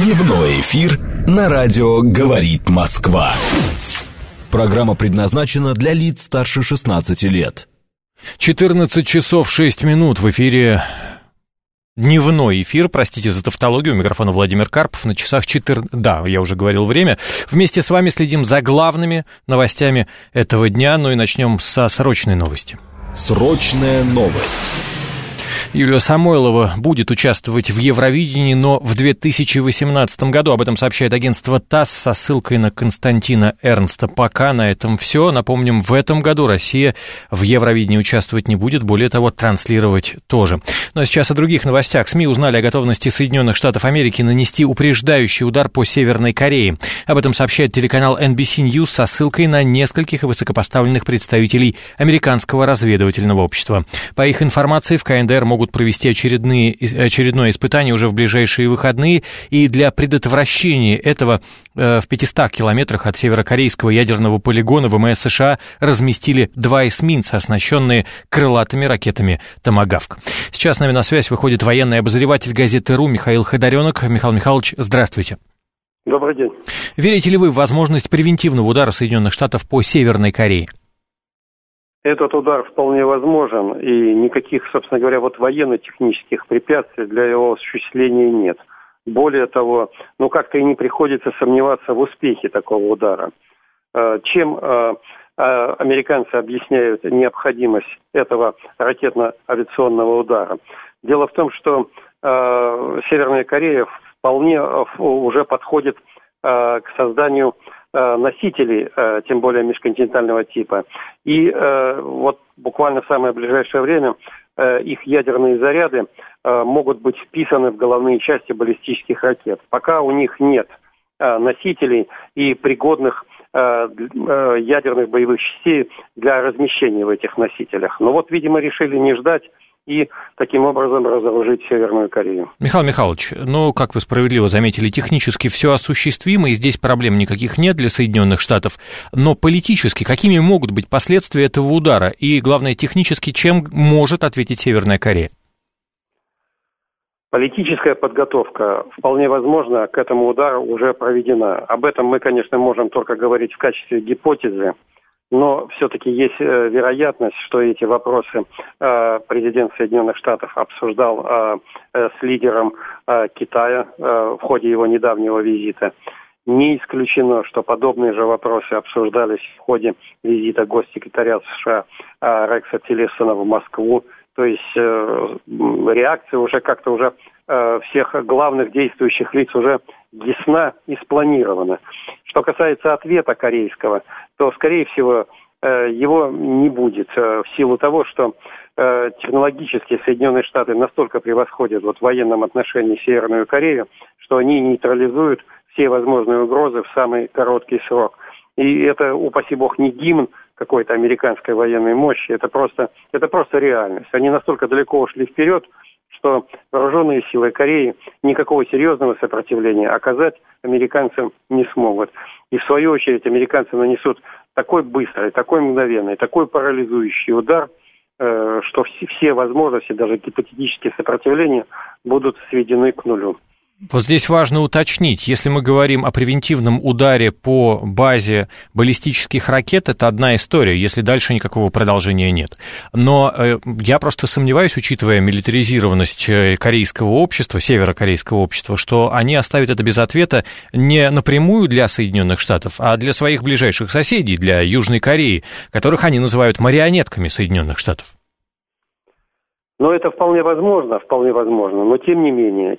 Дневной эфир на радио «Говорит Москва». Программа предназначена для лиц старше 16 лет. 14 часов 6 минут в эфире. Дневной эфир, простите за тавтологию, у микрофона Владимир Карпов, на часах 14... Да, я уже говорил время. Вместе с вами следим за главными новостями этого дня, ну и начнем со срочной новости. Срочная новость. Юлия Самойлова будет участвовать в Евровидении, но в 2018 году. Об этом сообщает агентство ТАСС со ссылкой на Константина Эрнста. Пока на этом все. Напомним, в этом году Россия в Евровидении участвовать не будет, более того, транслировать тоже. Ну а сейчас о других новостях. СМИ узнали о готовности Соединенных Штатов Америки нанести упреждающий удар по Северной Корее. Об этом сообщает телеканал NBC News со ссылкой на нескольких высокопоставленных представителей американского разведывательного общества. По их информации, в КНДР могут провести очередное испытание уже в ближайшие выходные, и для предотвращения этого в 500 километрах от северокорейского ядерного полигона ВМС США разместили 2 эсминца, оснащенные крылатыми ракетами «Томагавк». Сейчас с нами на связь выходит военный обозреватель газеты «РУ» Михаил Ходоренок. Михаил Михайлович, здравствуйте. Добрый день. Верите ли вы в возможность превентивного удара Соединенных Штатов по Северной Корее? Этот удар вполне возможен, и никаких, собственно говоря, военно-технических препятствий для его осуществления нет. Более того, как-то и не приходится сомневаться в успехе такого удара. Чем американцы объясняют необходимость этого ракетно-авиационного удара? Дело в том, что Северная Корея вполне уже подходит к созданию носителей, тем более межконтинентального типа. И буквально в самое ближайшее время их ядерные заряды могут быть вписаны в головные части баллистических ракет. Пока у них нет носителей и пригодных ядерных боевых частей для размещения в этих носителях. Но видимо, решили не ждать и таким образом разоружить Северную Корею. Михаил Михайлович, как вы справедливо заметили, технически все осуществимо, и здесь проблем никаких нет для Соединенных Штатов, но политически какими могут быть последствия этого удара? И, главное, технически, чем может ответить Северная Корея? Политическая подготовка, вполне возможно, к этому удару уже проведена. Об этом мы, конечно, можем только говорить в качестве гипотезы. Но все-таки есть вероятность, что эти вопросы президент Соединенных Штатов обсуждал с лидером Китая в ходе его недавнего визита. Не исключено, что подобные же вопросы обсуждались в ходе визита госсекретаря США Рекса Тиллерсона в Москву. То есть реакция уже как-то всех главных действующих лиц уже ясна и спланирована. Что касается ответа корейского, то, скорее всего, его не будет в силу того, что технологически Соединенные Штаты настолько превосходят в военном отношении Северную Корею, что они нейтрализуют все возможные угрозы в самый короткий срок. И это, упаси бог, не гимн какой-то американской военной мощи, это просто реальность. Они настолько далеко ушли вперед, что вооруженные силы Кореи никакого серьезного сопротивления оказать американцам не смогут. И в свою очередь американцы нанесут такой быстрый, такой мгновенный, такой парализующий удар, что все возможности, даже гипотетические сопротивления, будут сведены к нулю. Вот здесь важно уточнить, если мы говорим о превентивном ударе по базе баллистических ракет, это одна история, если дальше никакого продолжения нет. Но я просто сомневаюсь, учитывая милитаризированность корейского общества, северокорейского общества, что они оставят это без ответа не напрямую для Соединенных Штатов, а для своих ближайших соседей, для Южной Кореи, которых они называют марионетками Соединенных Штатов. Но это вполне возможно, но тем не менее,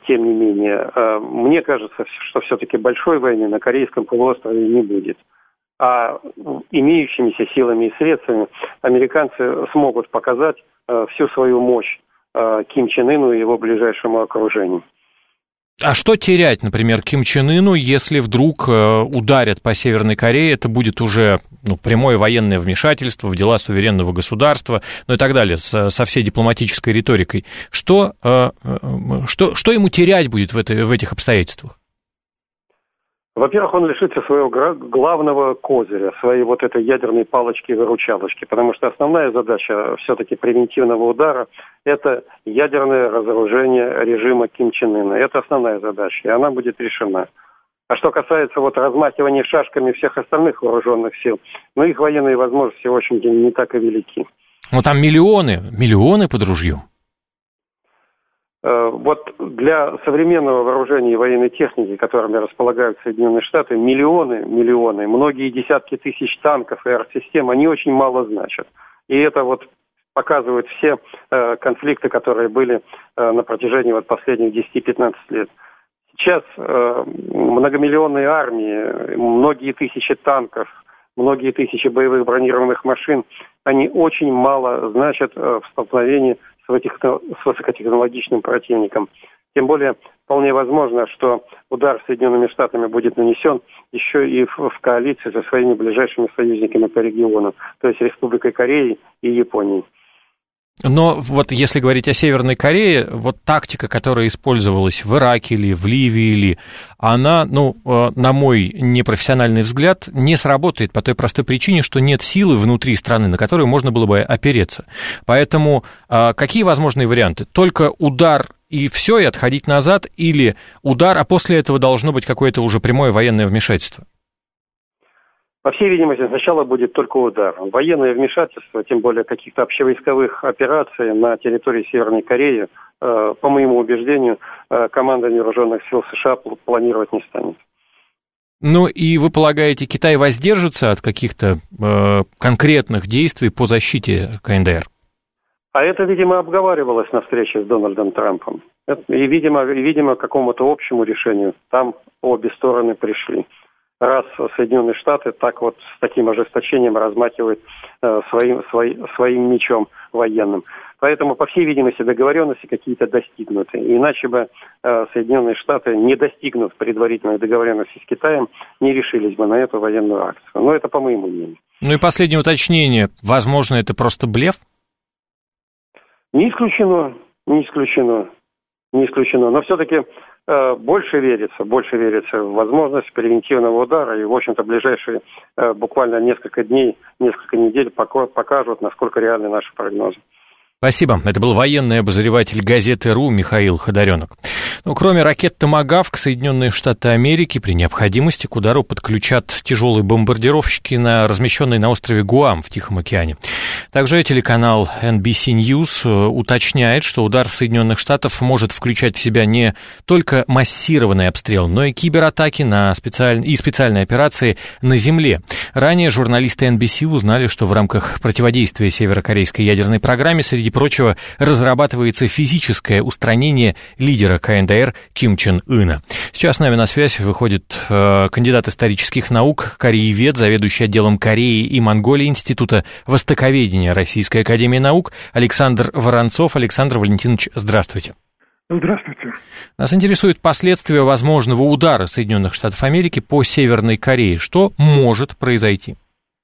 мне кажется, что все-таки большой войны на Корейском полуострове не будет. А имеющимися силами и средствами американцы смогут показать всю свою мощь Ким Чен Ыну и его ближайшему окружению. А что терять, например, Ким Чен Ыну, если вдруг ударят по Северной Корее, это будет уже прямое военное вмешательство в дела суверенного государства, и так далее, со всей дипломатической риторикой. Что ему терять будет в этих обстоятельствах? Во-первых, он лишится своего главного козыря, своей вот этой ядерной палочки-выручалочки, потому что основная задача все-таки превентивного удара – это ядерное разоружение режима Ким Чен Ына. Это основная задача, и она будет решена. А что касается вот размахивания шашками всех остальных вооруженных сил, их военные возможности, в общем-то, не так и велики. Ну, там миллионы под ружьем. Вот для современного вооружения и военной техники, которыми располагают Соединенные Штаты, миллионы, многие десятки тысяч танков и артсистем, они очень мало значат. И это вот показывают все конфликты, которые были на протяжении вот последних 10-15 лет. Сейчас многомиллионные армии, многие тысячи танков, многие тысячи боевых бронированных машин, они очень мало значат в столкновении с высокотехнологичным противником. Тем более, вполне возможно, что удар Соединенными Штатами будет нанесен еще и в коалиции со своими ближайшими союзниками по региону, то есть Республикой Кореи и Японией. Но вот если говорить о Северной Корее, вот тактика, которая использовалась в Ираке или в Ливии, она, на мой непрофессиональный взгляд, не сработает по той простой причине, что нет силы внутри страны, на которую можно было бы опереться. Поэтому какие возможные варианты? Только удар и все, и отходить назад, или удар, а после этого должно быть какое-то уже прямое военное вмешательство? По всей видимости, сначала будет только удар. Военное вмешательство, тем более каких-то общевойсковых операций на территории Северной Кореи, по моему убеждению, командование вооруженных сил США планировать не станет. Ну и вы полагаете, Китай воздержится от каких-то конкретных действий по защите КНДР? А это, видимо, обговаривалось на встрече с Дональдом Трампом. И, видимо, к какому-то общему решению там обе стороны пришли. Раз Соединенные Штаты так вот с таким ожесточением размахивают своим мечом военным. Поэтому, по всей видимости, договоренности какие-то достигнуты. Иначе бы Соединенные Штаты, не достигнув предварительной договоренности с Китаем, не решились бы на эту военную акцию. Но это по моему мнению. Ну и последнее уточнение. Возможно, это просто блеф? Не исключено. Но все-таки больше верится в возможность превентивного удара. И, в общем-то, ближайшие буквально несколько дней, несколько недель покажут, насколько реальны наши прогнозы. Спасибо. Это был военный обозреватель газеты «РУ» Михаил Ходоренок. Кроме ракет «Томагавк», Соединенные Штаты Америки при необходимости к удару подключат тяжелые бомбардировщики, размещенные на острове Гуам в Тихом океане. Также телеканал NBC News уточняет, что удар Соединенных Штатов может включать в себя не только массированный обстрел, но и кибератаки и специальные операции на земле. Ранее журналисты NBC узнали, что в рамках противодействия северокорейской ядерной программе, среди прочего, разрабатывается физическое устранение лидера КНДР Ким Чен Ына. Сейчас с нами на связь выходит кандидат исторических наук, кореевед, заведующий отделом Кореи и Монголии Института востоковедения Российской академии наук Александр Воронцов. Александр Валентинович, здравствуйте. Здравствуйте. Нас интересуют последствия возможного удара Соединенных Штатов Америки по Северной Корее. Что может произойти?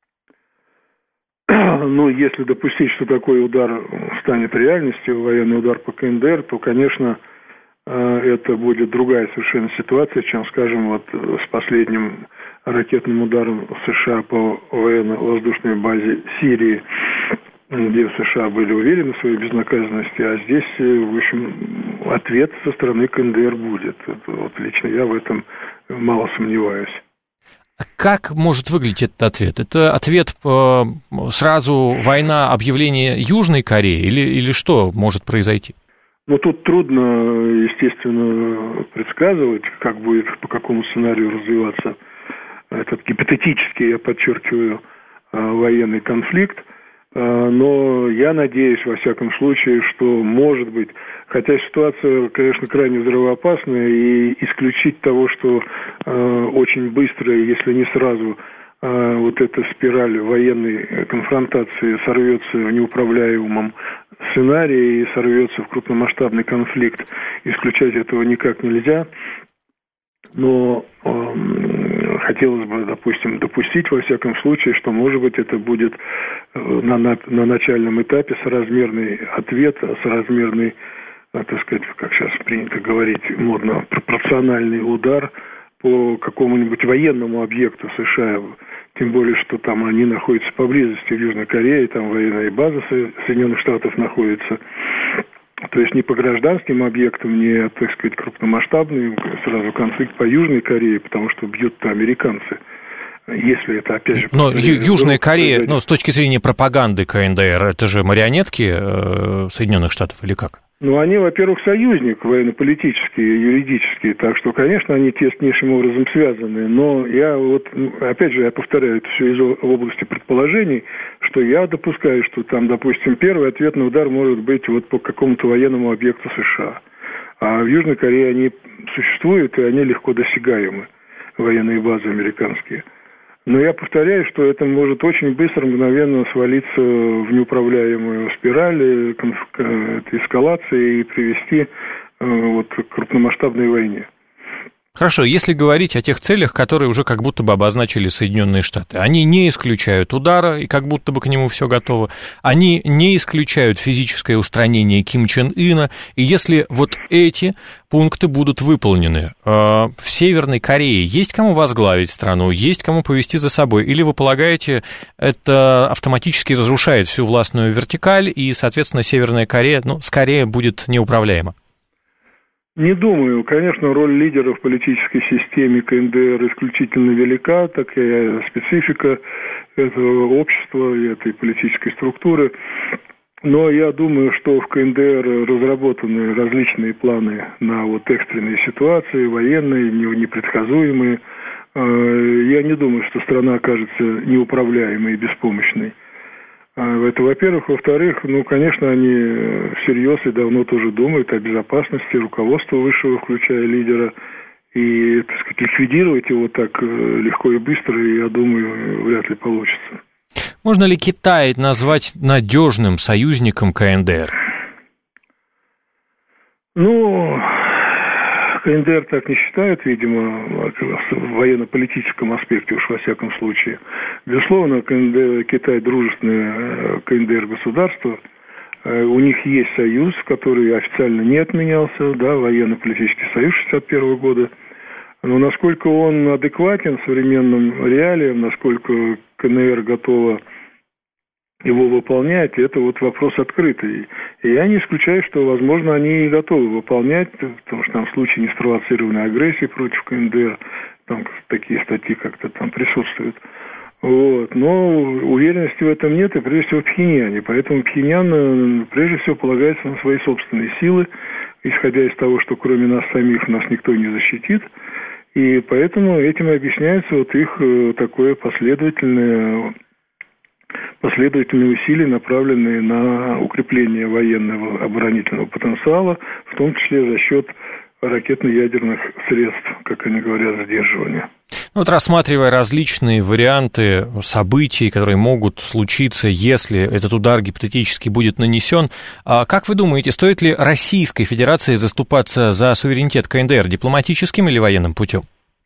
Если допустить, что такой удар станет реальностью, военный удар по КНДР, то, конечно, это будет другая совершенно ситуация, чем, скажем, с последним ракетным ударом США по военно-воздушной базе Сирии, где США были уверены в своей безнаказанности, а здесь, в общем, ответ со стороны КНДР будет. Лично я в этом мало сомневаюсь. Как может выглядеть этот ответ? Это ответ сразу война, объявление Южной Кореи или что может произойти? Тут трудно, естественно, предсказывать, как будет, по какому сценарию развиваться этот гипотетический, я подчеркиваю, военный конфликт. Но я надеюсь, во всяком случае, что может быть, хотя ситуация, конечно, крайне взрывоопасная, и исключить того, что очень быстро, если не сразу, эта спираль военной конфронтации сорвется в неуправляемом сценарии и сорвется в крупномасштабный конфликт, исключать этого никак нельзя. Но хотелось бы, допустим, допустить, во всяком случае, что, может быть, это будет на начальном этапе соразмерный ответ, соразмерный, так сказать, как сейчас принято говорить модно, пропорциональный удар по какому-нибудь военному объекту США, тем более, что там они находятся поблизости в Южной Корее, там военная база Соединенных Штатов находится. То есть не по гражданским объектам, не, так сказать, крупномасштабный сразу конфликт по Южной Корее, потому что бьют-то американцы. Если это, опять же... Но Южная Корея, с точки зрения пропаганды КНДР, это же марионетки Соединенных Штатов или как? Они, во-первых, союзник военно-политический, юридический, так что, конечно, они теснейшим образом связаны. Но я опять же, я повторяю, это все из области предположений, что я допускаю, что там, допустим, первый ответный удар может быть по какому-то военному объекту США. А в Южной Корее они существуют, и они легко досягаемы, военные базы американские. Но я повторяю, что это может очень быстро, мгновенно свалиться в неуправляемую спираль эскалации и привести к крупномасштабной войне. Хорошо, если говорить о тех целях, которые уже как будто бы обозначили Соединенные Штаты, они не исключают удара, и как будто бы к нему все готово, они не исключают физическое устранение Ким Чен Ына, и если эти пункты будут выполнены, в Северной Корее есть кому возглавить страну, есть кому повести за собой, или вы полагаете, это автоматически разрушает всю властную вертикаль, и, соответственно, Северная Корея, скорее будет неуправляема? Не думаю. Конечно, роль лидера в политической системе КНДР исключительно велика, такая специфика этого общества и этой политической структуры. Но я думаю, что в КНДР разработаны различные планы на экстренные ситуации, военные, непредсказуемые. Я не думаю, что страна окажется неуправляемой и беспомощной. Это, во-первых. Во-вторых, конечно, они всерьез и давно тоже думают о безопасности руководства высшего, включая лидера. И, так сказать, ликвидировать его так легко и быстро, я думаю, вряд ли получится. Можно ли Китай назвать надежным союзником КНДР? КНДР так не считает, видимо, в военно-политическом аспекте, уж во всяком случае. Безусловно, Китай дружественное КНДР государство. У них есть союз, который официально не отменялся, военно-политический союз 1961 года. Но насколько он адекватен современным реалиям, насколько КНР готова его выполнять, это вопрос открытый. И я не исключаю, что, возможно, они и готовы выполнять, потому что там в случае неспровоцированной агрессии против КНДР, там такие статьи как-то там присутствуют. Но уверенности в этом нет, и прежде всего в Пхеньяне. Поэтому Пхеньян прежде всего полагается на свои собственные силы, исходя из того, что кроме нас самих нас никто не защитит. И поэтому этим и объясняется их такое последовательные усилия, направленные на укрепление военного оборонительного потенциала, в том числе за счет ракетно-ядерных средств, как они говорят, сдерживания. Рассматривая различные варианты событий, которые могут случиться, если этот удар гипотетически будет нанесен, как вы думаете, стоит ли Российской Федерации заступаться за суверенитет КНДР дипломатическим или военным путем?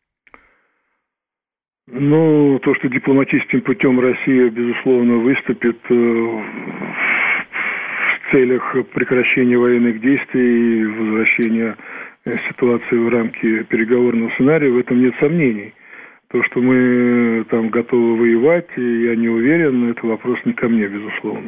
То, что дипломатическим путем Россия, безусловно, выступит в целях прекращения военных действий и возвращения ситуации в рамки переговорного сценария, в этом нет сомнений. То, что мы там готовы воевать, я не уверен, это вопрос не ко мне, безусловно.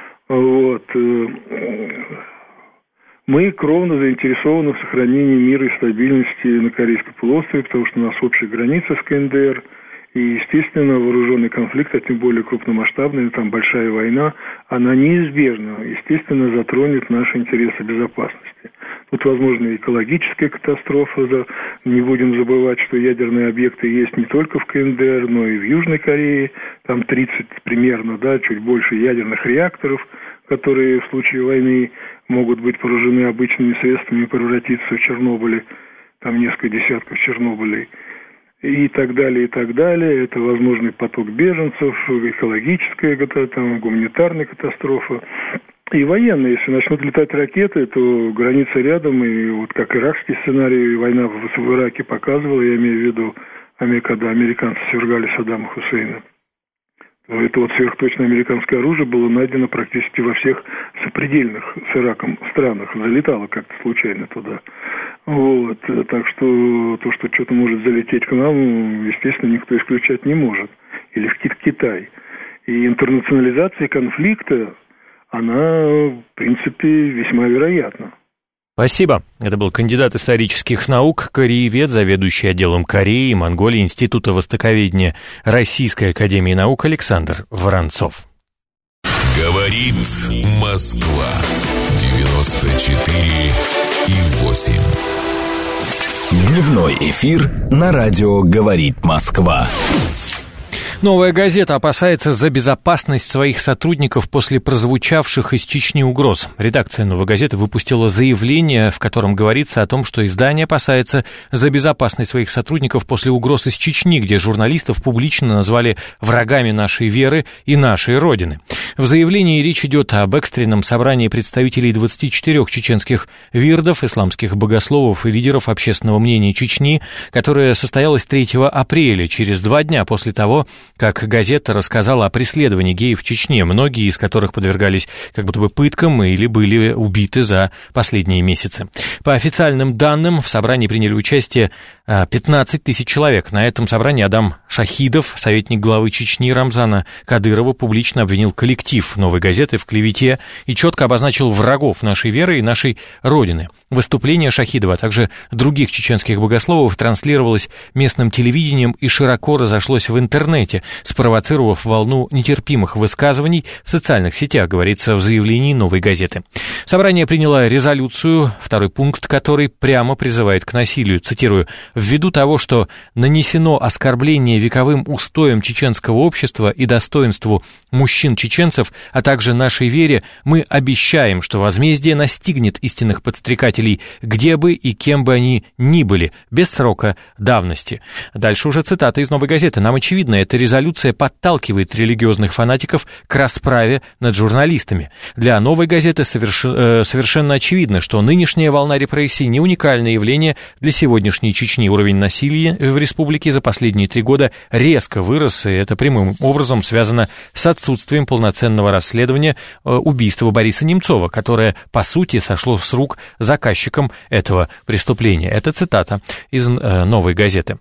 Мы кровно заинтересованы в сохранении мира и стабильности на Корейском полуострове, потому что у нас общая граница с КНДР. И, естественно, вооруженный конфликт, а тем более крупномасштабный, там большая война, она неизбежно, естественно, затронет наши интересы безопасности. Тут, возможно, и экологическая катастрофа. Не будем забывать, что ядерные объекты есть не только в КНДР, но и в Южной Корее. Там 30 примерно, чуть больше ядерных реакторов, которые в случае войны могут быть поражены обычными средствами и превратиться в Чернобыль. Там несколько десятков Чернобылей. И так далее, и так далее. Это возможный поток беженцев, экологическая, гуманитарная катастрофа. И военные, если начнут летать ракеты, то граница рядом, и как иракский сценарий, война в Ираке показывала, я имею в виду, когда американцы свергали Саддама Хусейна. Это вот сверхточное американское оружие было найдено практически во всех сопредельных с Ираком странах. Залетало как-то случайно туда. Вот. Так что то, что что-то может залететь к нам, естественно, никто исключать не может. Или в Китай. И интернационализация конфликта, она, в принципе, весьма вероятна. Спасибо. Это был кандидат исторических наук, кореевед, заведующий отделом Кореи и Монголии Института востоковедения Российской академии наук Александр Воронцов. Говорит Москва 94,8. Дневной эфир на радио «Говорит Москва». «Новая газета» опасается за безопасность своих сотрудников после прозвучавших из Чечни угроз. Редакция «Новой газеты» выпустила заявление, в котором говорится о том, что издание опасается за безопасность своих сотрудников после угроз из Чечни, где журналистов публично назвали врагами нашей веры и нашей Родины. В заявлении речь идет об экстренном собрании представителей 24 чеченских вирдов, исламских богословов и лидеров общественного мнения Чечни, которое состоялось 3 апреля, через 2 дня после того, как газета рассказала о преследовании геев в Чечне, многие из которых подвергались как будто бы пыткам или были убиты за последние месяцы. По официальным данным, в собрании приняли участие 15 тысяч человек. На этом собрании Адам Шахидов, советник главы Чечни Рамзана Кадырова, публично обвинил коллектив «Новой газеты» в клевете и четко обозначил врагов нашей веры и нашей Родины. Выступление Шахидова, а также других чеченских богословов транслировалось местным телевидением и широко разошлось в интернете, спровоцировав волну нетерпимых высказываний в социальных сетях, говорится в заявлении «Новой газеты». Собрание приняло резолюцию, второй пункт которой прямо призывает к насилию. Цитирую: «Ввиду того, что нанесено оскорбление вековым устоям чеченского общества и достоинству мужчин-чеченцев, а также нашей вере, мы обещаем, что возмездие настигнет истинных подстрекателей, где бы и кем бы они ни были, без срока давности». Дальше уже цитата из «Новой газеты». «Нам очевидно, эта резолюция подталкивает религиозных фанатиков к расправе над журналистами. Для «Новой газеты» совершенно очевидно, что нынешняя волна репрессий не уникальное явление для сегодняшней Чечни. Уровень насилия в республике за последние 3 года резко вырос, и это прямым образом связано с отсутствием полноценного расследования убийства Бориса Немцова, которое, по сути, сошло с рук заказчикам этого преступления». Это цитата из «Новой газеты».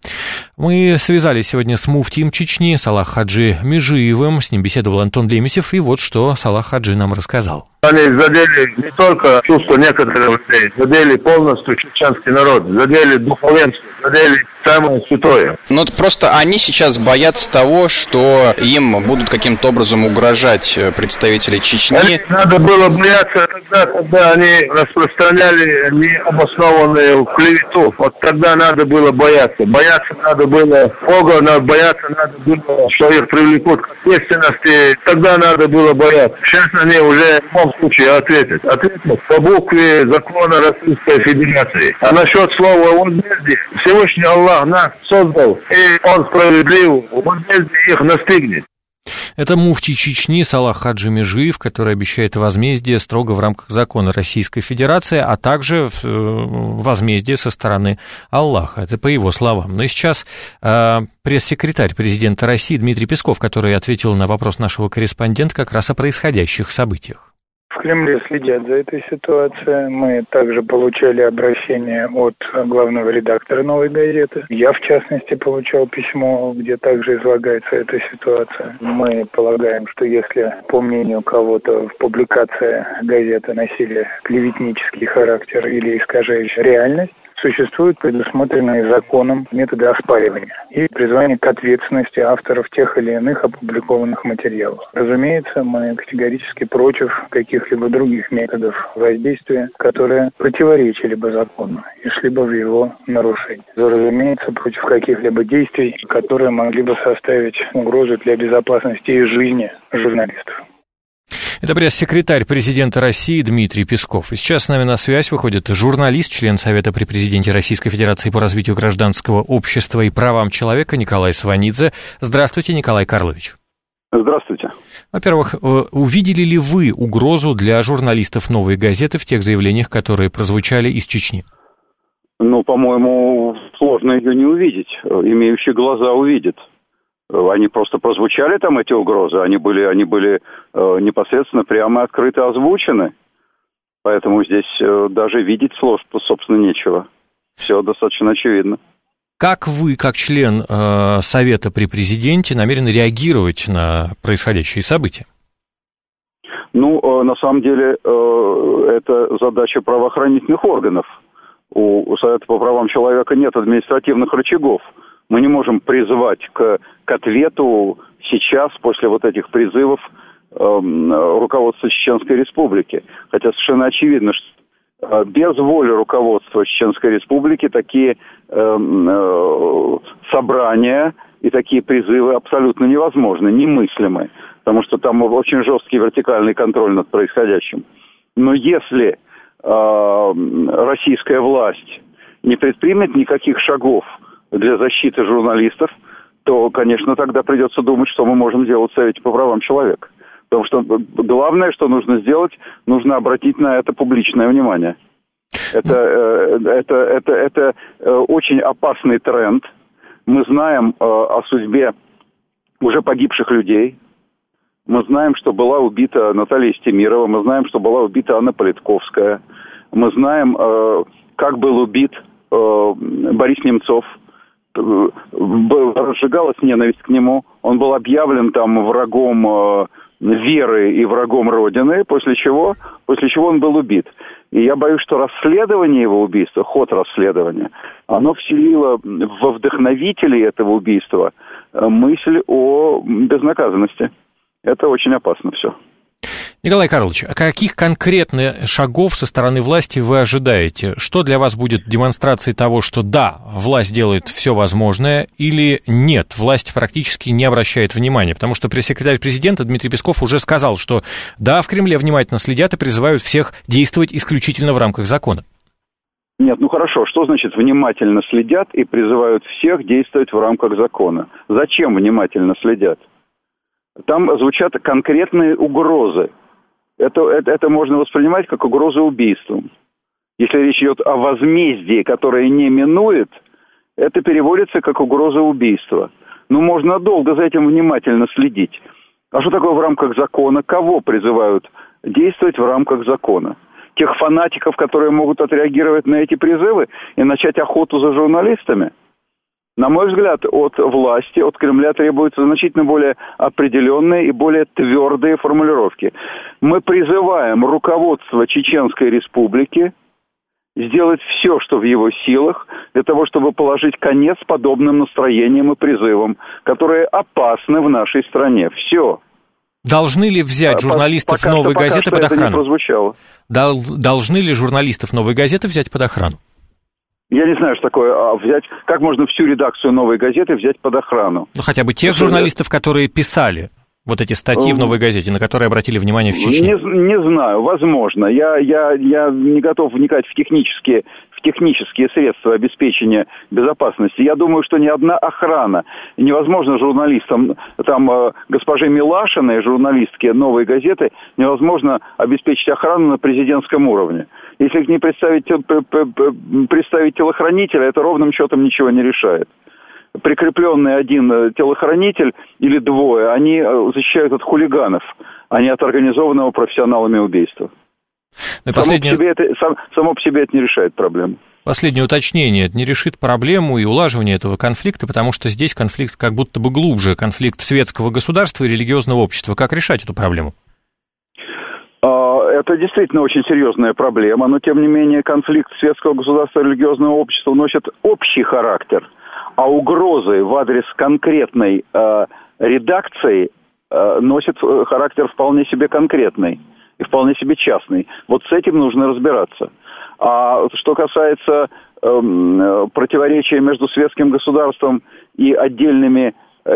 Мы связались сегодня с муфтием Чечни Салах Хаджи Межиевым, с ним беседовал Антон Лемесев, и вот что Салах Хаджи нам рассказал. Они задели не только чувства некоторых людей, задели полностью чеченский народ, задели духовенство, задели самое святое. Ну, это просто они сейчас боятся того, что им будут каким-то образом угрожать представители Чечни. Надо было бояться тогда, когда они распространяли необоснованную клевету. Вот тогда надо было бояться. Бояться надо было Бога, бояться надо было, что их привлекут к ответственности. Тогда надо было бояться. Сейчас они уже в любом случае ответят. Ответят по букве закона Российской Федерации. А насчет слова «возмездие», Всевышний Аллах нас создал, и Он справедлив, возмездие их настигнет. Это муфтий Чечни Салах Хаджи Межиев, который обещает возмездие строго в рамках закона Российской Федерации, а также возмездие со стороны Аллаха. Это по его словам. Но и сейчас пресс-секретарь президента России Дмитрий Песков, который ответил на вопрос нашего корреспондента как раз о происходящих событиях. В Кремле следят за этой ситуацией. Мы также получали обращение от главного редактора «Новой газеты». Я, в частности, получал письмо, где также излагается эта ситуация. Мы полагаем, что если, по мнению кого-то, в публикации газеты носили клеветнический характер или искажающий реальность, существуют предусмотренные законом методы оспаривания и призвание к ответственности авторов тех или иных опубликованных материалов. Разумеется, мы категорически против каких-либо других методов воздействия, которые противоречили бы закону и шли бы в его нарушение. Разумеется, против каких-либо действий, которые могли бы составить угрозу для безопасности и жизни журналистов. Это пресс-секретарь президента России Дмитрий Песков. И сейчас с нами на связь выходит журналист, член Совета при президенте Российской Федерации по развитию гражданского общества и правам человека Николай Сванидзе. Здравствуйте, Николай Карлович. Здравствуйте. Во-первых, увидели ли вы угрозу для журналистов «Новой газеты» в тех заявлениях, которые прозвучали из Чечни? Ну, по-моему, сложно ее не увидеть. Имеющие глаза увидят. Они просто прозвучали там, эти угрозы, они были непосредственно прямо открыто озвучены. Поэтому здесь даже видеть слов, собственно, нечего. Все достаточно очевидно. Как вы, как член Совета при президенте, намерены реагировать на происходящие события? Ну, на самом деле, это задача правоохранительных органов. У Совета по правам человека нет административных рычагов. Мы не можем призывать к ответу сейчас, после вот этих призывов, руководства Чеченской Республики. Хотя совершенно очевидно, что без воли руководства Чеченской Республики такие собрания и такие призывы абсолютно невозможны, немыслимы. Потому что там очень жесткий вертикальный контроль над происходящим. Но если российская власть не предпримет никаких шагов для защиты журналистов, то, конечно, тогда придется думать, что мы можем делать в Совете по правам человека. Потому что главное, что нужно сделать, нужно обратить на это публичное внимание. Это очень опасный тренд. Мы знаем о судьбе уже погибших людей. Мы знаем, что была убита Наталья Стемирова, мы знаем, что была убита Анна Политковская. Мы знаем, как был убит Борис Немцов. Разжигалась ненависть к нему. Он был объявлен там врагом веры и врагом Родины, после чего он был убит. И я боюсь, что расследование его убийства, ход расследования, оно вселило во вдохновителей этого убийства мысль о безнаказанности. Это очень опасно все. Николай Карлович, а каких конкретных шагов со стороны власти вы ожидаете? Что для вас будет демонстрацией того, что да, власть делает все возможное, или нет, власть практически не обращает внимания? Потому что пресс-секретарь президента Дмитрий Песков уже сказал, что да, в Кремле внимательно следят и призывают всех действовать исключительно в рамках закона. Нет, ну хорошо, что значит внимательно следят и призывают всех действовать в рамках закона? Зачем внимательно следят? Там звучат конкретные угрозы. Это можно воспринимать как угрозу убийством. Если речь идет о возмездии, которое не минует, это переводится как угроза убийства. Ну, можно долго за этим внимательно следить. А что такое в рамках закона? Кого призывают действовать в рамках закона? Тех фанатиков, которые могут отреагировать на эти призывы и начать охоту за журналистами? На мой взгляд, от власти, от Кремля требуются значительно более определенные и более твердые формулировки. Мы призываем руководство Чеченской Республики сделать все, что в его силах, для того, чтобы положить конец подобным настроениям и призывам, которые опасны в нашей стране. Все. Должны ли взять журналистов «Новой газеты» под охрану? Должны ли журналистов «Новой газеты» взять под охрану? Я не знаю, что такое взять. Как можно всю редакцию «Новой газеты» взять под охрану? Ну, хотя бы тех журналистов, которые писали вот эти статьи в «Новой газете», на которые обратили внимание в Чечне. Не знаю, возможно. Я не готов вникать в технические средства обеспечения безопасности. Я думаю, что ни одна охрана, невозможно журналистам, там, госпоже Милашиной, журналистке «Новой газеты», невозможно обеспечить охрану на президентском уровне. Если не представить телохранителя, это ровным счетом ничего не решает. Прикрепленный один телохранитель или двое, они защищают от хулиганов, а не от организованного профессионалами убийства. Само по себе это не решает проблему. Последнее уточнение. Это не решит проблему и улаживание этого конфликта, потому что здесь конфликт как будто бы глубже. Конфликт светского государства и религиозного общества. Как решать эту проблему? Это действительно очень серьезная проблема, но тем не менее конфликт светского государства и религиозного общества носит общий характер, а угрозы в адрес конкретной редакции носят характер вполне себе конкретный и вполне себе частный. Вот с этим нужно разбираться. А что касается противоречия между светским государством и отдельными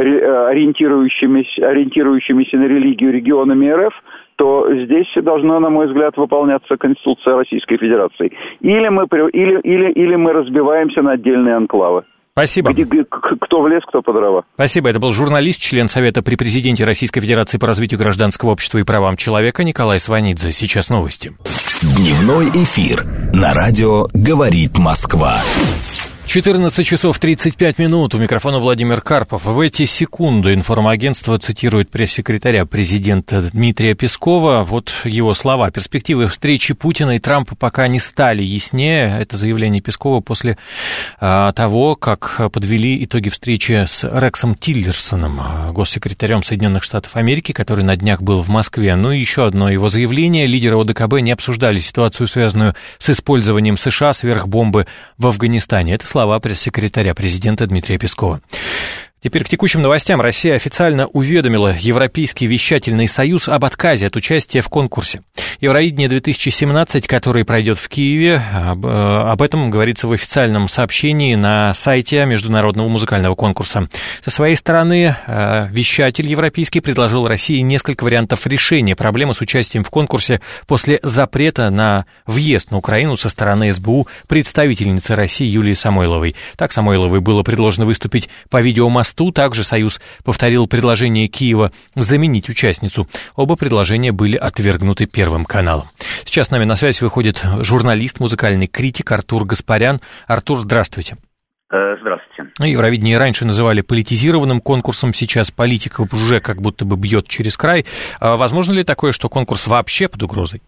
ориентирующимися на религию регионами РФ, то здесь должна, на мой взгляд, выполняться Конституция Российской Федерации. Или мы разбиваемся на отдельные анклавы. Спасибо. Кто в лес, кто по дрова. Спасибо. Это был журналист, член Совета при президенте Российской Федерации по развитию гражданского общества и правам человека Николай Сванидзе. Сейчас новости. Дневной эфир на радио «Говорит Москва». 14 часов 35 минут. У микрофона Владимир Карпов. В эти секунды информагентство цитирует пресс-секретаря президента Дмитрия Пескова. Вот его слова. Перспективы встречи Путина и Трампа пока не стали яснее. Это заявление Пескова после того, как подвели итоги встречи с Рексом Тиллерсоном, госсекретарем Соединенных Штатов Америки, который на днях был в Москве. Ну и еще одно его заявление. Лидеры ОДКБ не обсуждали ситуацию, связанную с использованием США сверхбомбы в Афганистане. Это слова пресс-секретаря президента Дмитрия Пескова. Теперь к текущим новостям. Россия официально уведомила Европейский вещательный союз об отказе от участия в конкурсе «Евровидение-2017», который пройдет в Киеве. Об этом говорится в официальном сообщении на сайте международного музыкального конкурса. Со своей стороны, вещатель европейский предложил России несколько вариантов решения проблемы с участием в конкурсе после запрета на въезд на Украину со стороны СБУ представительницы России Юлии Самойловой. Так Самойловой было предложено выступить по видеомосту. Также Союз повторил предложение Киева заменить участницу. Оба предложения были отвергнуты Первым каналом. Сейчас с нами на связь выходит журналист, музыкальный критик Артур Гаспарян. Артур, здравствуйте. Здравствуйте. Евровидение раньше называли политизированным конкурсом, сейчас политика уже как будто бы бьет через край. Возможно ли такое, что конкурс вообще под угрозой?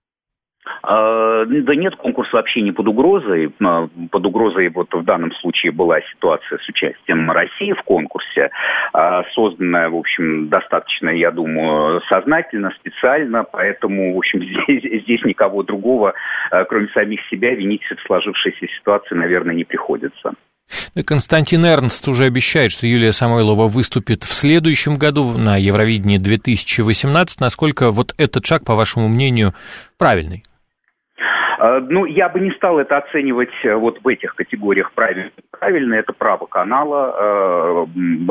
Да нет, конкурс вообще не под угрозой. Под угрозой вот в данном случае была ситуация с участием России в конкурсе, созданная, в общем, достаточно, я думаю, сознательно, специально, поэтому, в общем, здесь никого другого, кроме самих себя, винить в сложившейся ситуации, наверное, не приходится. Константин Эрнст уже обещает, что Юлия Самойлова выступит в следующем году на Евровидении 2018. Насколько вот этот шаг, по вашему мнению, правильный? Ну, я бы не стал это оценивать вот в этих категориях правильно. Это право канала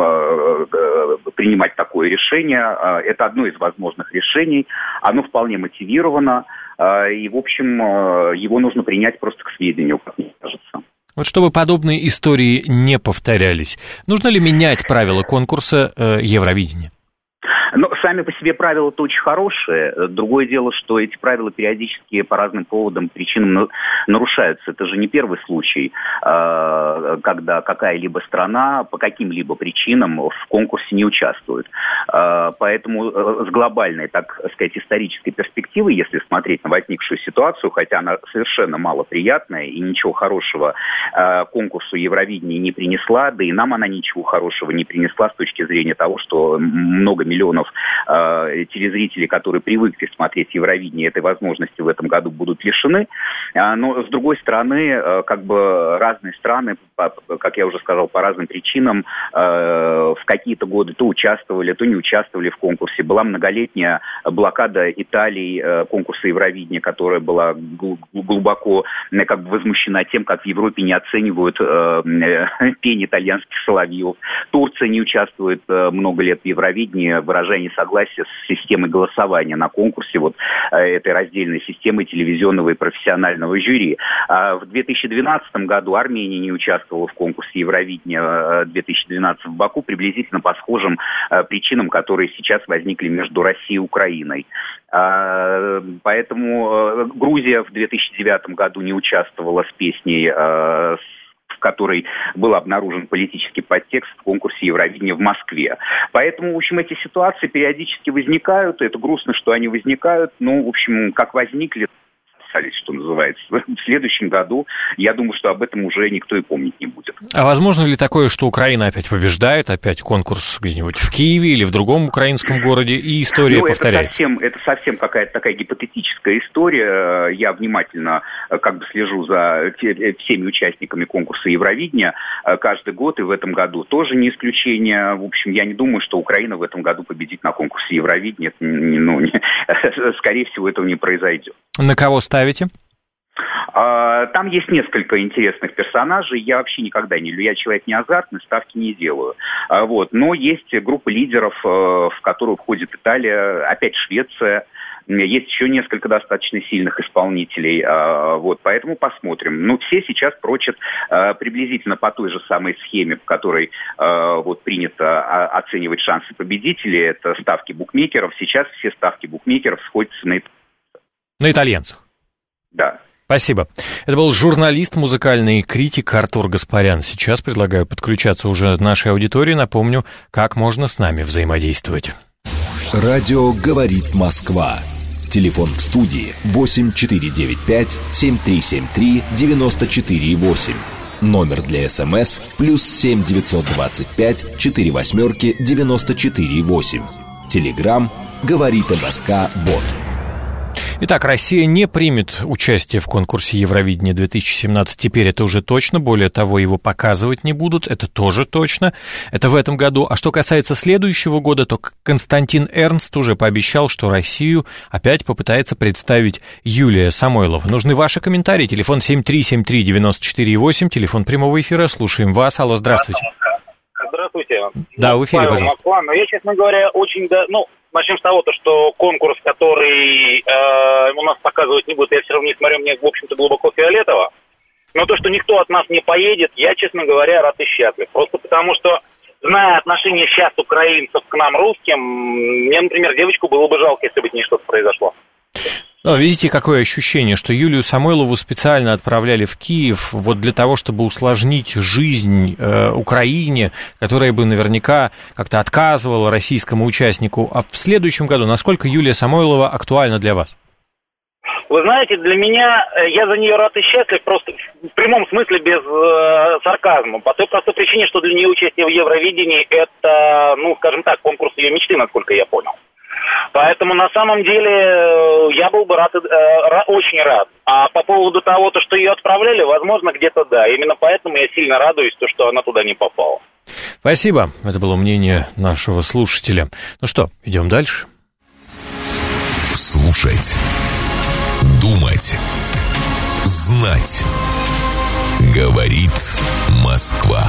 принимать такое решение. Это одно из возможных решений. Оно вполне мотивировано. И, в общем, его нужно принять просто к сведению, как мне кажется. Вот чтобы подобные истории не повторялись, нужно ли менять правила конкурса Евровидения? Но сами по себе правила-то очень хорошие. Другое дело, что эти правила периодически по разным поводам, причинам нарушаются. Это же не первый случай, когда какая-либо страна по каким-либо причинам в конкурсе не участвует. Поэтому с глобальной, так сказать, исторической перспективы, если смотреть на возникшую ситуацию, хотя она совершенно малоприятная и ничего хорошего конкурсу Евровидения не принесла, да и нам она ничего хорошего не принесла с точки зрения того, что много миллионов телезрителей, которые привыкли смотреть Евровидение, этой возможности в этом году будут лишены. Но, с другой стороны, как бы разные страны, как я уже сказал, по разным причинам в какие-то годы то участвовали, то не участвовали в конкурсе. Была многолетняя блокада Италии конкурса Евровидения, которая была глубоко как бы возмущена тем, как в Европе не оценивают пение итальянских соловьев. Турция не участвует много лет в Евровидении, выражая несогласие с системой голосования на конкурсе, вот этой раздельной системы телевизионного и профессионального жюри. В 2012 году Армения не участвовала в конкурсе Евровидения 2012 в Баку, приблизительно по схожим причинам, которые сейчас возникли между Россией и Украиной. Поэтому Грузия в 2009 году не участвовала с песней, в которой был обнаружен политический подтекст в конкурсе Евровидения в Москве. Поэтому, в общем, эти ситуации периодически возникают, и это грустно, что они возникают, но, в общем, как возникли, что называется, в следующем году, я думаю, что об этом уже никто и помнить не будет. А возможно ли такое, что Украина опять побеждает, опять конкурс где-нибудь в Киеве или в другом украинском городе, и история повторяется? Это совсем какая-то такая гипотетическая история. Я внимательно как бы слежу за всеми участниками конкурса Евровидения каждый год, и в этом году тоже не исключение. В общем, я не думаю, что Украина в этом году победит на конкурсе Евровидения. Скорее всего, этого не произойдет. На кого ставите? Там есть несколько интересных персонажей. Я вообще никогда я человек не азартный, ставки не делаю. Но есть группа лидеров, в которую входит Италия, опять Швеция. Есть еще несколько достаточно сильных исполнителей, поэтому посмотрим. Все сейчас прочат приблизительно по той же самой схеме, по которой принято оценивать шансы победителей. Это ставки букмекеров. Сейчас все ставки букмекеров сходятся на итальянцах. Да. Спасибо. Это был журналист, музыкальный критик Артур Гаспарян. Сейчас предлагаю подключаться уже нашей аудитории. Напомню, как можно с нами взаимодействовать. Радио «Говорит Москва». Телефон в студии 8495-7373-94,8. Номер для СМС +7 925 4 94,8. Телеграм «Говорит МСК Бот». Итак, Россия не примет участие в конкурсе Евровидения-2017. Теперь это уже точно. Более того, его показывать не будут. Это тоже точно. Это в этом году. А что касается следующего года, то Константин Эрнст уже пообещал, что Россию опять попытается представить Юлия Самойлова. Нужны ваши комментарии. Телефон 7373948, телефон прямого эфира. Слушаем вас. Алло, здравствуйте. Здравствуйте. Да, в эфире, Павел, пожалуйста. Москва. Но я, честно говоря, очень... начнем с того, что конкурс, который у нас показывать не будет, я все равно не смотрю, мне, в общем-то, глубоко фиолетово. Но то, что никто от нас не поедет, я, честно говоря, рад и счастлив. Просто потому что, зная отношение сейчас украинцев к нам, русским, мне, например, девочку было бы жалко, если бы с ней что-то произошло. Но видите, какое ощущение, что Юлию Самойлову специально отправляли в Киев вот для того, чтобы усложнить жизнь Украине, которая бы наверняка как-то отказывала российскому участнику. А в следующем году насколько Юлия Самойлова актуальна для вас? Вы знаете, для меня, я за нее рад и счастлив, просто в прямом смысле, без сарказма. По той простой причине, что для нее участие в Евровидении – это, скажем так, конкурс ее мечты, насколько я понял. Поэтому, на самом деле, я был бы рад, очень рад. А по поводу того, что ее отправляли, возможно, где-то да. Именно поэтому я сильно радуюсь, что она туда не попала. Спасибо. Это было мнение нашего слушателя. Ну что, идем дальше. Слушать. Думать. Знать. Говорит Москва.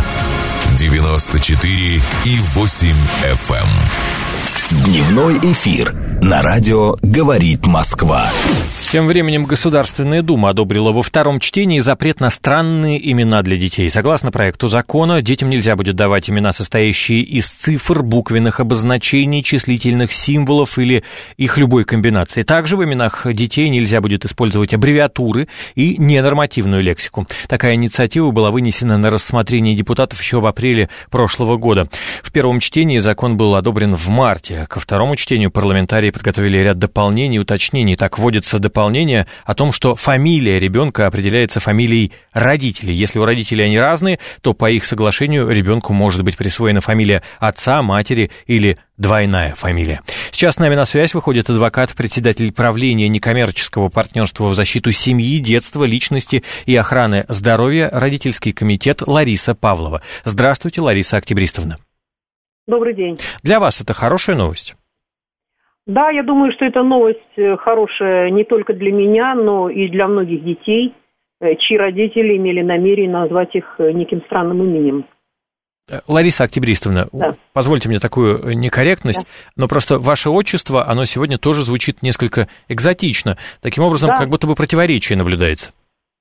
94,8 FM. Дневной эфир на радио «Говорит Москва». Тем временем Государственная Дума одобрила во втором чтении запрет на странные имена для детей. Согласно проекту закона, детям нельзя будет давать имена, состоящие из цифр, буквенных обозначений, числительных символов или их любой комбинации. Также в именах детей нельзя будет использовать аббревиатуры и ненормативную лексику. Такая инициатива была вынесена на рассмотрение депутатов еще в апреле прошлого года. В первом чтении закон был одобрен в марте. Ко второму чтению парламентарии подготовили ряд дополнений и уточнений. Так, вводится дополнение о том, что фамилия ребенка определяется фамилией родителей. Если у родителей они разные, то по их соглашению ребенку может быть присвоена фамилия отца, матери или двойная фамилия. Сейчас с нами на связь выходит адвокат, председатель правления некоммерческого партнерства в защиту семьи, детства, личности и охраны здоровья, родительский комитет Лариса Павлова. Здравствуйте, Лариса Октябристовна. Добрый день. Для вас это хорошая новость? Да, я думаю, что это новость хорошая не только для меня, но и для многих детей, чьи родители имели намерение назвать их неким странным именем. Лариса Октябристовна, да. Позвольте мне такую некорректность, да. Но просто ваше отчество, оно сегодня тоже звучит несколько экзотично. Таким образом, да. Как будто бы противоречие наблюдается.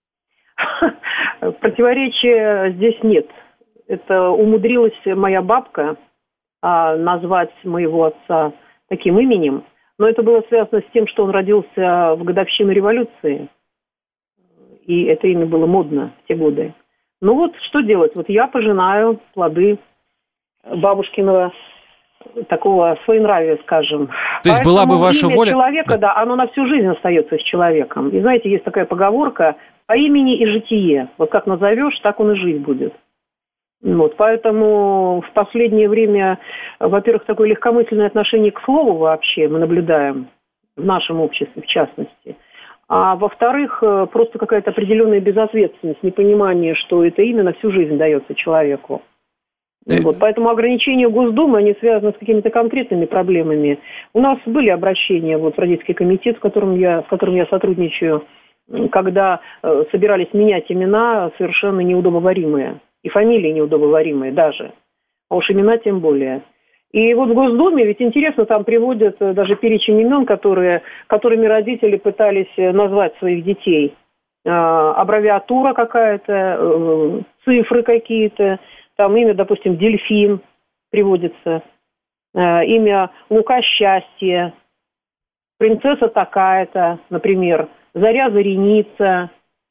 Противоречия здесь нет. Это умудрилась моя бабка назвать моего отца таким именем, но это было связано с тем, что он родился в годовщину революции, и это имя было модно в те годы. Ну вот, что делать? Вот я пожинаю плоды бабушкиного такого своенравия, скажем. То есть была бы ваша воля? Человека, да, оно на всю жизнь остается с человеком. И знаете, есть такая поговорка: по имени и житие. Вот как назовешь, так он и жить будет. Вот, поэтому в последнее время, во-первых, такое легкомысленное отношение к слову вообще мы наблюдаем в нашем обществе, в частности. А во-вторых, просто какая-то определенная безответственность, непонимание, что это имя на всю жизнь дается человеку. Вот, поэтому ограничения Госдумы, они связаны с какими-то конкретными проблемами. У нас были обращения в родительский комитет, с которым я сотрудничаю, когда собирались менять имена совершенно неудобоваримые. И фамилии неудобоваримые даже, а уж имена тем более. И вот в Госдуме, ведь интересно, там приводят даже перечень имен, которыми родители пытались назвать своих детей. Аббревиатура какая-то, цифры какие-то, там имя, допустим, Дельфин приводится, имя Лука Счастье, принцесса такая-то, например, Заря Зареница,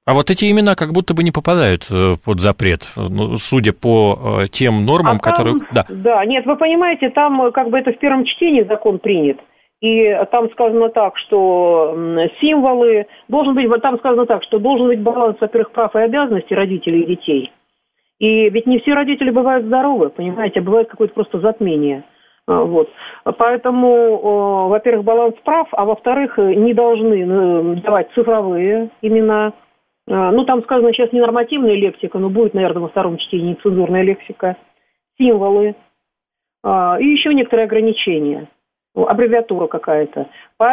А вот эти имена как будто бы не попадают под запрет, судя по тем нормам, которые... Да, нет, вы понимаете, там как бы это в первом чтении закон принят. И там сказано так, что символы... должен быть баланс, во-первых, прав и обязанностей родителей и детей. И ведь не все родители бывают здоровы, понимаете, а бывает какое-то просто затмение. Вот. Поэтому, во-первых, баланс прав, а во-вторых, не должны давать цифровые имена. Там сказано сейчас не нормативная лексика, но будет, наверное, во втором чтении нецензурная лексика, символы и еще некоторые ограничения, аббревиатура какая-то.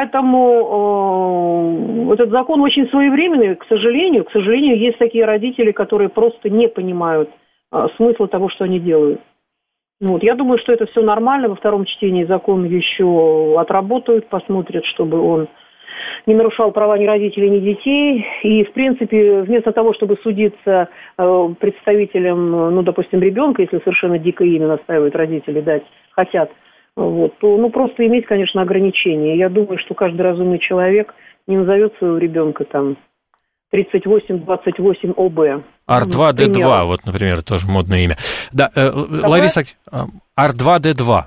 Поэтому этот закон очень своевременный, к сожалению, есть такие родители, которые просто не понимают смысла того, что они делают. Я думаю, что это все нормально, во втором чтении закон еще отработают, посмотрят, чтобы он не нарушал права ни родителей, ни детей. И, в принципе, вместо того, чтобы судиться представителям, допустим, ребенка, если совершенно дикое имя настаивают родители дать, хотят, то просто иметь, конечно, ограничения. Я думаю, что каждый разумный человек не назовет своего ребенка 3828 ОБ. R2D2, например, тоже модное имя. Да, Лариса, R2D2.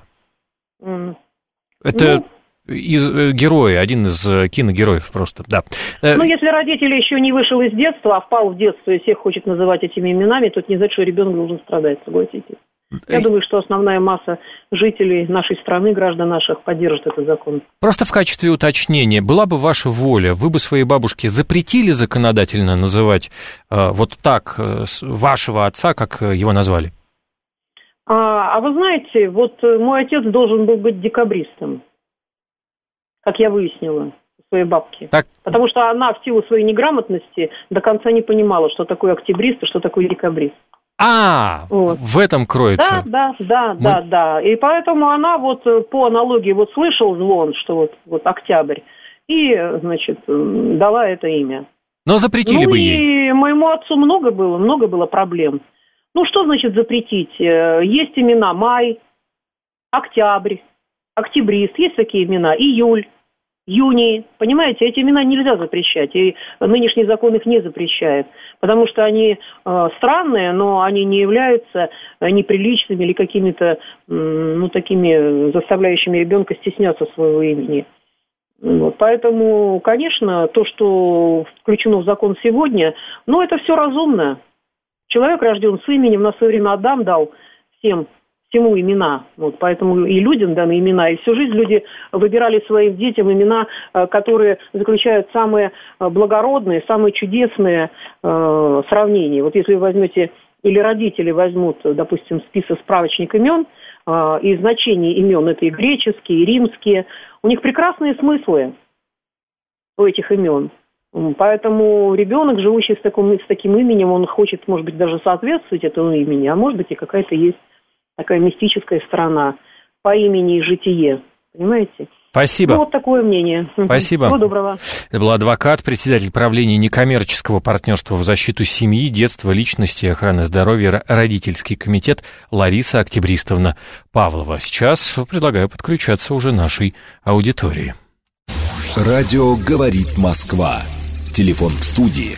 Это... герой, один из киногероев просто, да. Если родитель еще не вышел из детства, а впал в детство и всех хочет называть этими именами, то это не значит, что ребенок должен страдать, согласитесь. Я думаю, что основная масса жителей нашей страны, граждан наших, поддержит этот закон. Просто в качестве уточнения, была бы ваша воля, вы бы своей бабушке запретили законодательно называть вот так вашего отца, как его назвали? А вы знаете, мой отец должен был быть декабристом, как я выяснила у своей бабки. Потому что она в силу своей неграмотности до конца не понимала, что такое октябрист и что такое декабрист. В этом кроется. Да. И поэтому она по аналогии слышал звон, что октябрь, и, дала это имя. Но запретили бы ей. И моему отцу много было проблем. Что значит запретить? Есть имена май, октябрь, октябрист, есть такие имена, июль, юний, понимаете, эти имена нельзя запрещать, и нынешний закон их не запрещает, потому что они странные, но они не являются неприличными или какими-то, такими заставляющими ребенка стесняться своего имени. Поэтому, конечно, то, что включено в закон сегодня, это все разумно. Человек рожден с именем, на свое время Адам дал всему имена. Поэтому и людям даны имена. И всю жизнь люди выбирали своим детям имена, которые заключают самые благородные, самые чудесные сравнения. Если вы возьмете, или родители возьмут, допустим, справочник имен, и значения имен, это и греческие, и римские, у них прекрасные смыслы у этих имен. Поэтому ребенок, живущий с таким именем, он хочет, может быть, даже соответствовать этому имени, а может быть, и какая-то есть такая мистическая сторона по имени и житие. Понимаете? Спасибо. Такое мнение. Спасибо. Всего доброго. Это был адвокат, председатель правления некоммерческого партнерства в защиту семьи, детства, личности и охраны здоровья, родительский комитет Лариса Октябристовна Павлова. Сейчас предлагаю подключаться уже нашей аудитории. Радио «Говорит Москва». Телефон в студии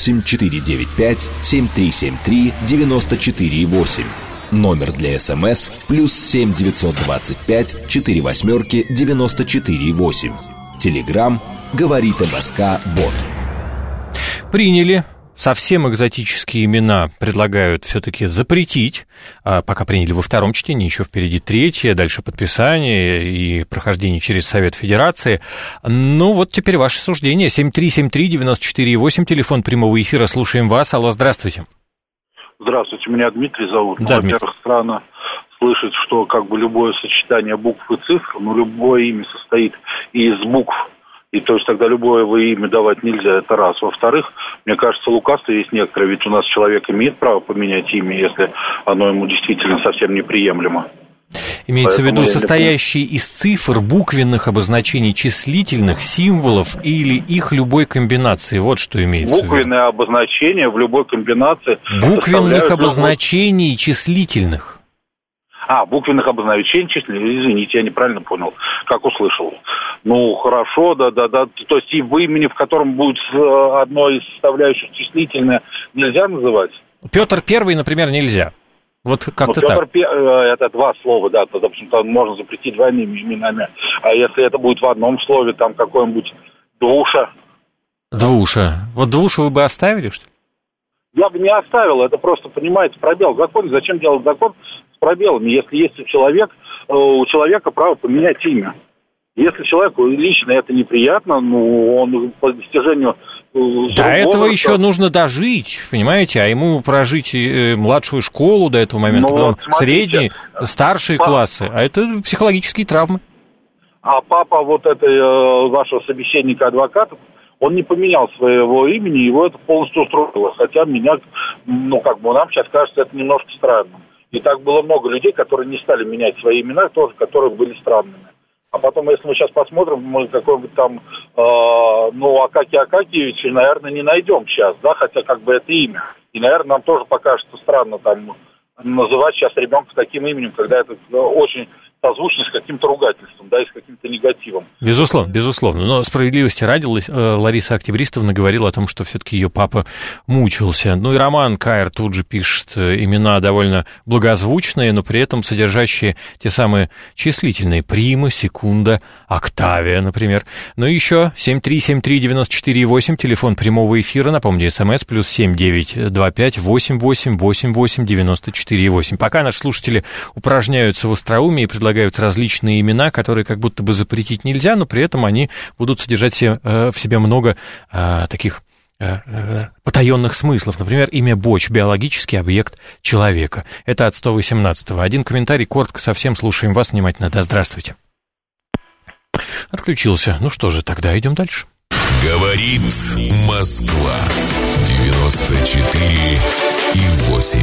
8495-7373-94,8. Номер для СМС +7 925 48 94,8. Телеграм «Говорит МСК Бот». Приняли. Совсем экзотические имена предлагают все-таки запретить. Пока приняли во втором чтении, еще впереди третье, дальше подписание и прохождение через Совет Федерации. Теперь ваше суждение. 7373-94,8, телефон прямого эфира. Слушаем вас. Алло, здравствуйте. Здравствуйте, меня Дмитрий зовут. Да, во-первых, странно слышать, что любое сочетание букв и цифр, любое имя состоит из букв, и то есть тогда любое имя давать нельзя, это раз. Во-вторых, мне кажется, лукавство есть некоторое, ведь у нас человек имеет право поменять имя, если оно ему действительно совсем неприемлемо. Имеется в виду состоящие из цифр, буквенных обозначений, числительных, символов или их любой комбинации. Вот что имеется в виду. Буквенные обозначения в любой комбинации. Буквенных обозначений числительных. Буквенных обозначений числительных. Извините, я неправильно понял, как услышал. Ну, хорошо, да. То есть и в имени, в котором будет одной из составляющих числительное, нельзя называть? Петр Первый, например, нельзя. Вот как-то Петр так. Это два слова, да, то, в общем-то, можно запретить двойными именами. А если это будет в одном слове, там какой-нибудь Двуша. Двуша. Вот Двушу вы бы оставили, что ли? Я бы не оставил, это просто, понимаете, пробел в законе. Зачем делать закон с пробелами, если есть у человека право поменять имя? Если человеку лично это неприятно, ну, он по достижению... До этого еще нужно дожить, понимаете, а ему прожить младшую школу до этого момента, потом средние, старшие классы, а это психологические травмы. А папа вот этой вашего собеседника-адвоката, он не поменял своего имени, его это полностью устроило, хотя меня, нам сейчас кажется это немножко странным. И так было много людей, которые не стали менять свои имена, тоже, которые были странными. А потом, если мы сейчас посмотрим, мы какой-нибудь там, Акакий Акакиевич, наверное, не найдем сейчас, да, хотя как бы это имя. И, наверное, нам тоже покажется странно там называть сейчас ребенка таким именем, когда это очень созвучно с каким-то ругательством, да, и с каким-то негативом. Безусловно. Но справедливости ради Лариса Октябристовна говорила о том, что все-таки ее папа мучился. Ну и Роман Каир тут же пишет имена довольно благозвучные, но при этом содержащие те самые числительные: прима, секунда, октавия, например. Ну и еще 7373948, телефон прямого эфира, напомню, СМС +7 925 88 88 94 8. Пока наши слушатели упражняются в остроумии и предлагают различные имена, которые как будто бы запретить нельзя, но при этом они будут содержать в себе много таких потаенных смыслов. Например, имя Боч — биологический объект человека. Это от 118-го. Один комментарий, коротко совсем, слушаем вас внимательно. Да, здравствуйте. Отключился. Ну что же, тогда идем дальше. Говорит Москва. 94,8.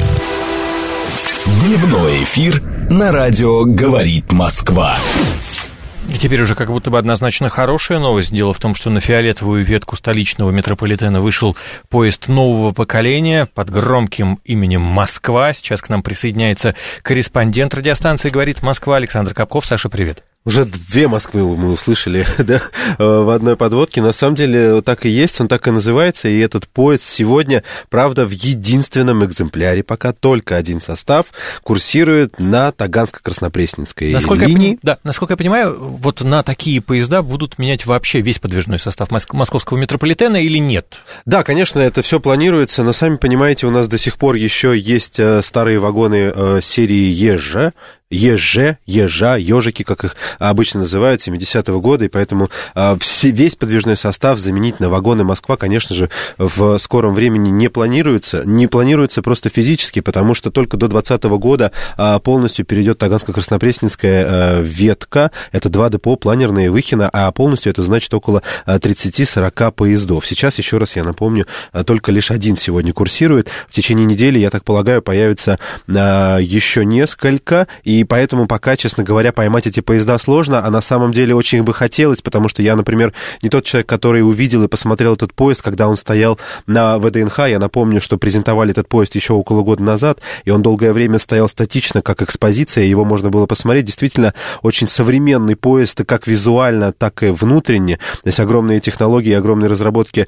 Дневной эфир на радио «Говорит Москва». И теперь уже как будто бы однозначно хорошая новость. Дело в том, что на фиолетовую ветку столичного метрополитена вышел поезд нового поколения под громким именем «Москва». Сейчас к нам присоединяется корреспондент радиостанции «Говорит Москва» Александр Капков. Саша, привет. Уже две Москвы мы услышали, да, в одной подводке. На самом деле так и есть, он так и называется. И этот поезд сегодня, правда, в единственном экземпляре, пока только один состав, курсирует на Таганско-Краснопресненской линии. Насколько я понимаю, вот на такие поезда будут менять вообще весь подвижной состав московского метрополитена или нет? Да, конечно, это все планируется, но сами понимаете, у нас до сих пор еще есть старые вагоны серии ежа, ежики, как их обычно называют, 70-го года, и поэтому весь подвижной состав заменить на вагоны Москва, конечно же, в скором времени не планируется. Не планируется просто физически, потому что только до 2020 года полностью перейдет Таганско-Краснопресненская ветка. Это 2 депо, планерные, Выхино, а полностью это значит около 30-40 поездов. Сейчас, еще раз я напомню, только лишь один сегодня курсирует. В течение недели, я так полагаю, появится еще несколько, и поэтому пока, честно говоря, поймать эти поезда сложно, а на самом деле очень бы хотелось, потому что я, например, не тот человек, который увидел и посмотрел этот поезд, когда он стоял на ВДНХ. Я напомню, что презентовали этот поезд еще около года назад, и он долгое время стоял статично, как экспозиция, его можно было посмотреть. Действительно, очень современный поезд, как визуально, так и внутренне. Здесь огромные технологии, огромные разработки,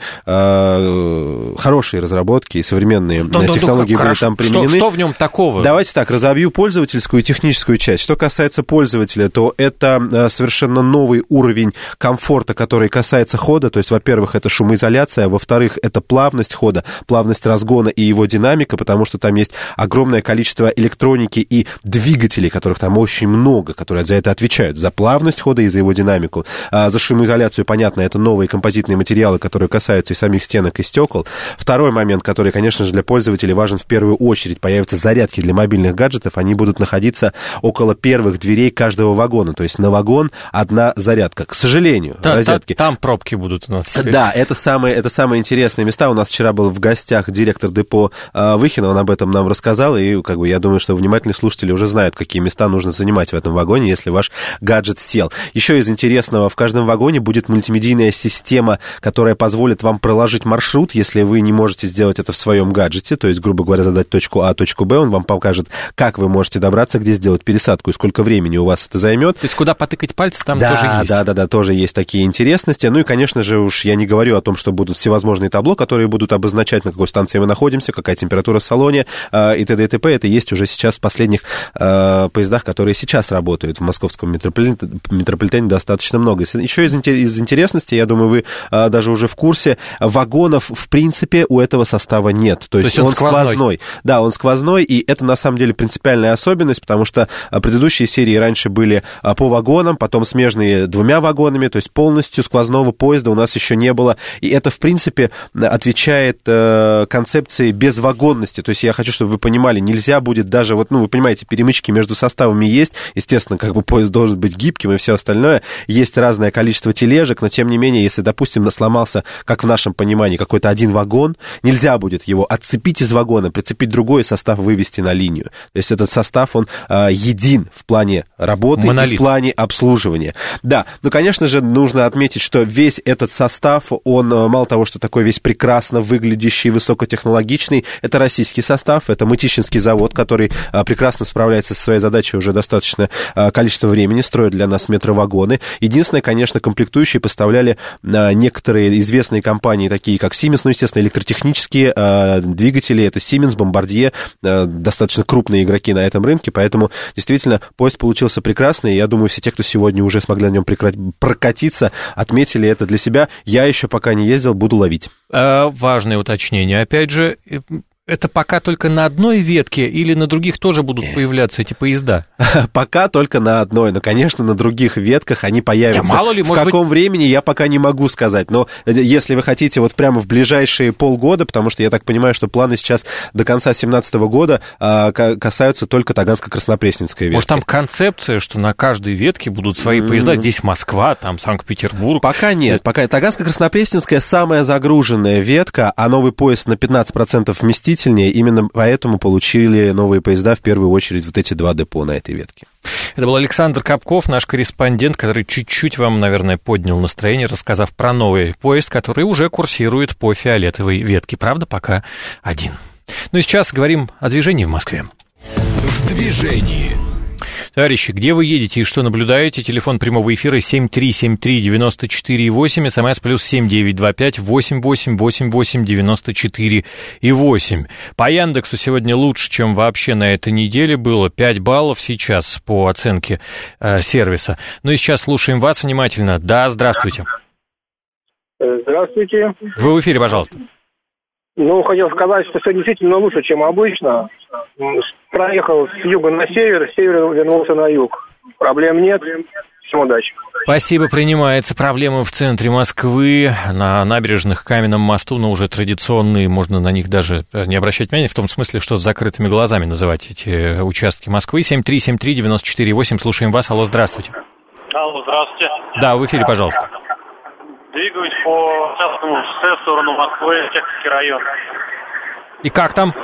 хорошие разработки и современные технологии были там применены. Что в нем такого? Давайте так, разобью пользовательскую и техническую часть. Что касается пользователя, то это совершенно новый уровень комфорта, который касается хода. То есть, во-первых, это шумоизоляция, во-вторых, это плавность хода, плавность разгона и его динамика, потому что там есть огромное количество электроники и двигателей, которых там очень много, которые за это отвечают, за плавность хода и за его динамику. За шумоизоляцию, понятно, это новые композитные материалы, которые касаются и самих стенок, и стекол. Второй момент, который, конечно же, для пользователей важен в первую очередь, появятся зарядки для мобильных гаджетов, они будут находиться около первых дверей каждого вагона, то есть на вагон одна зарядка. К сожалению, розетки... Там пробки будут у нас. Да, это самые интересные места. У нас вчера был в гостях директор депо Выхино, он об этом нам рассказал, и я думаю, что внимательные слушатели уже знают, какие места нужно занимать в этом вагоне, если ваш гаджет сел. Еще из интересного, в каждом вагоне будет мультимедийная система, которая позволит вам проложить маршрут, если вы не можете сделать это в своем гаджете, то есть, грубо говоря, задать точку А, точку Б, он вам покажет, как вы можете добраться, где сделать сделать пересадку и сколько времени у вас это займет. То есть куда потыкать пальцы, там тоже есть. Да, тоже есть такие интересности. Ну и, конечно же, уж я не говорю о том, что будут всевозможные табло, которые будут обозначать, на какой станции мы находимся, какая температура в салоне и т.д. и т.п. Это есть уже сейчас в последних поездах, которые сейчас работают в московском метрополитене достаточно много. Еще из интересности, я думаю, вы даже уже в курсе, вагонов, в принципе, у этого состава нет. То есть он сквозной. Да, он сквозной, и это, на самом деле, принципиальная особенность, потому что предыдущие серии раньше были по вагонам, потом смежные двумя вагонами, то есть полностью сквозного поезда у нас еще не было. И это, в принципе, отвечает концепции безвагонности. То есть я хочу, чтобы вы понимали, нельзя будет даже, вот, ну, вы понимаете, перемычки между составами есть, естественно, как бы поезд должен быть гибким и все остальное. Есть разное количество тележек, но, тем не менее, если, допустим, сломался, как в нашем понимании, какой-то один вагон, нельзя будет его отцепить из вагона, прицепить другой состав, вывести на линию. То есть этот состав, он един в плане работы и в плане обслуживания. Да, ну, конечно же, нужно отметить, что весь этот состав, он мало того, что такой весь прекрасно выглядящий, высокотехнологичный, это российский состав, это Мытищинский завод, который прекрасно справляется со своей задачей уже достаточно количество времени, строит для нас метровагоны. Единственное, конечно, комплектующие поставляли некоторые известные компании, такие как Siemens, ну, естественно, электротехнические двигатели, это Siemens, Bombardier, достаточно крупные игроки на этом рынке, поэтому действительно поезд получился прекрасный, и я думаю, все те, кто сегодня уже смогли на нем прокатиться, отметили это для себя. Я еще пока не ездил, буду ловить. Важное уточнение, опять же, это пока только на одной ветке или на других тоже будут появляться эти поезда? Пока только на одной, но, конечно, на других ветках они появятся. Мало ли, в каком времени, я пока не могу сказать, но если вы хотите вот прямо в ближайшие полгода, потому что я так понимаю, что планы сейчас до конца 2017 года касаются только Таганско-Краснопресненской ветки. Может, там концепция, что на каждой ветке будут свои поезда, здесь Москва, там Санкт-Петербург? Пока нет, пока Таганско-Краснопресненская самая загруженная ветка, а новый поезд на 15% вместительнее, именно поэтому получили новые поезда в первую очередь вот эти два депо на этой ветке. Это был Александр Капков, наш корреспондент, который чуть-чуть вам, наверное, поднял настроение, рассказав про новый поезд, который уже курсирует по фиолетовой ветке. Правда, пока один. Ну и сейчас говорим о движении в Москве. В движении. Товарищи, где вы едете и что наблюдаете? Телефон прямого эфира 7373948, смс плюс 7925-8888-94-8. По Яндексу сегодня лучше, чем вообще на этой неделе было. 5 баллов сейчас по оценке сервиса. Ну и сейчас слушаем вас внимательно. Да, здравствуйте. Здравствуйте. Вы в эфире, пожалуйста. Ну, хотел сказать, что все действительно лучше, чем обычно. Проехал с юга на север, с севера вернулся на юг. Проблем нет. Всем удачи. Спасибо, принимается. Проблемы в центре Москвы, на набережных Каменном мосту, но уже традиционные, можно на них даже не обращать внимания, в том смысле, что с закрытыми глазами называть эти участки Москвы. 7373948, слушаем вас. Алло, здравствуйте. Алло, здравствуйте. Да, в эфире, пожалуйста. Двигаюсь по Царскому шоссе в сторону Москвы, Технический район. И как там?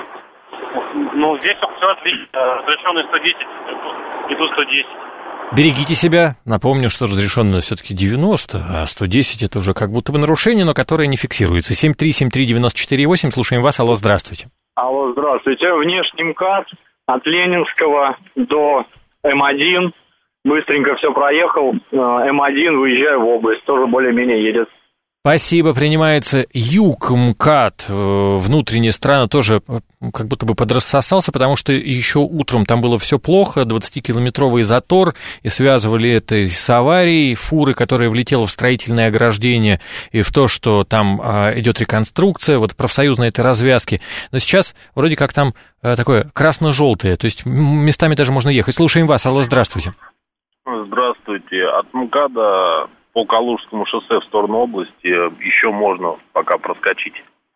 Ну, здесь все отлично. Разрешенный 110, иду 110. Берегите себя. Напомню, что разрешенное все-таки 90, а 110 это уже как будто бы нарушение, но которое не фиксируется. 7373948, слушаем вас. Алло, здравствуйте. Алло, здравствуйте. Внешний МКАД от Ленинского до М1. Быстренько все проехал. М1, выезжаю в область. Тоже более-менее едет. Спасибо, принимается. Юг МКАД, внутренняя сторона тоже как будто бы подрассосался, потому что еще утром там было все плохо, 20-километровый затор, и связывали это с аварией фуры, которая влетела в строительное ограждение, и в то, что там идет реконструкция, вот профсоюзной этой развязки. Но сейчас вроде как там такое красно-желтое, то есть местами даже можно ехать. Слушаем вас. Алло, здравствуйте. Здравствуйте. От МКАДа по Калужскому шоссе в сторону области еще можно пока проскочить.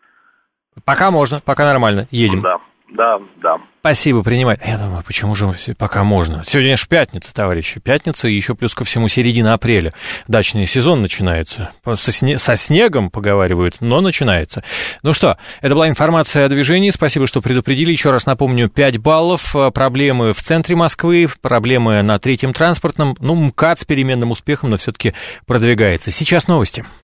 Пока можно, пока нормально. Едем. Да. Спасибо, принимать. Я думаю, почему же пока можно? Сегодня же пятница, товарищи. Пятница и еще плюс ко всему середина апреля. Дачный сезон начинается. Со снегом, поговаривают, но начинается. Ну что, это была информация о движении. Спасибо, что предупредили. Еще раз напомню, 5 баллов. Проблемы в центре Москвы, проблемы на третьем транспортном. Ну, МКАД с переменным успехом, но все-таки продвигается. Сейчас новости.